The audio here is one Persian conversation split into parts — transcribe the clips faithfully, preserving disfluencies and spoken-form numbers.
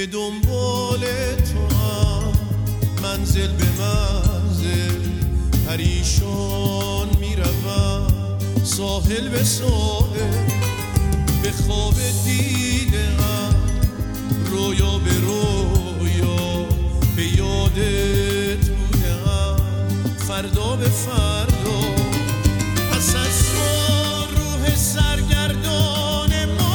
به دنبال تو هم منزل به منزل پریشان میروم، ساحل به ساحل به خواب دیدم، رویا به رویا به یادت بودم، فردا به فردا پس از تو روح سرگردان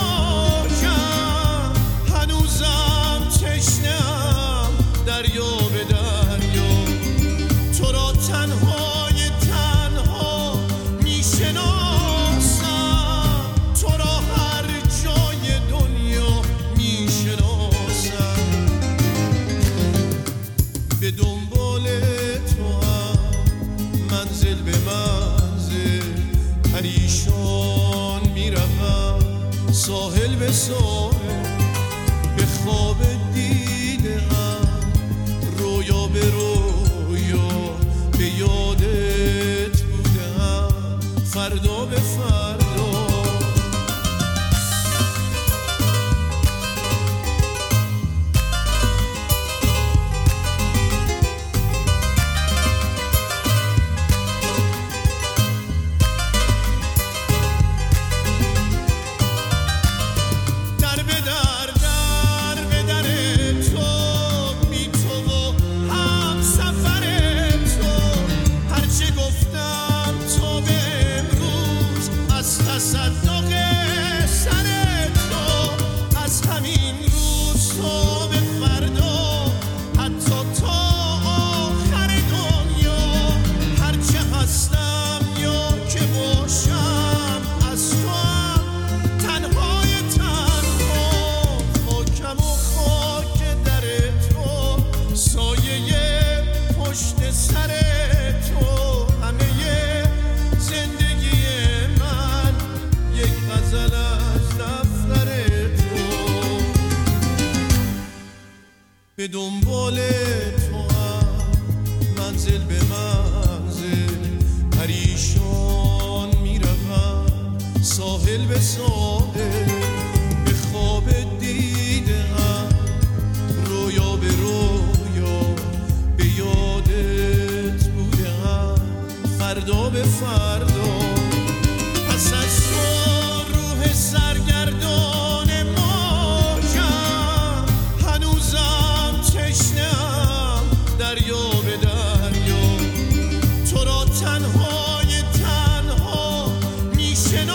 مایم، هنوزم تشنه‌ام دریا به دریا، تو را تنهای تنها میشناسم، تو را هر جای دنیا میشناسم، به دنبال تو هم منزل به منزل پریشان میروم، ساحل به ساحل به خواب دیدم، رویا به رویا به یادت بودم، فردا به فردا تصدق سر تو از همین روز تا به فردا، حتی تا آخر دنیا، هرچه هستم یا که باشم از تو هم تنهای تنها، خاکم و خاک در تو، سایه پشت سر تو، همه زندگی من یک غزل از دفتر تو، به دنبال تو هم منزل به منزل پریشان میروم، ساحل به ساحل به خواب دیدم، رویا به رویا به یادت بودم، فردا به فردا پس از تو روح سرگردان مایم، هنوزم تشنه‌ام دریا به دریا، تو را تنهای تنها میشناسم،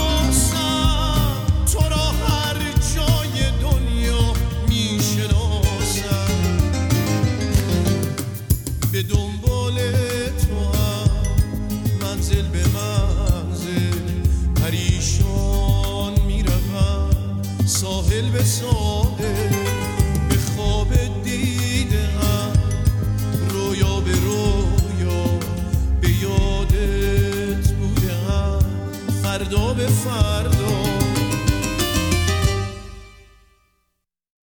تو را هر جای دنیا میشناسم، به دنبال تو هم منزل به منزل پریشان میروم، ساحل به ساحل به خواب دیدم، رویا به رویا به یادت بودم، فردا به فردا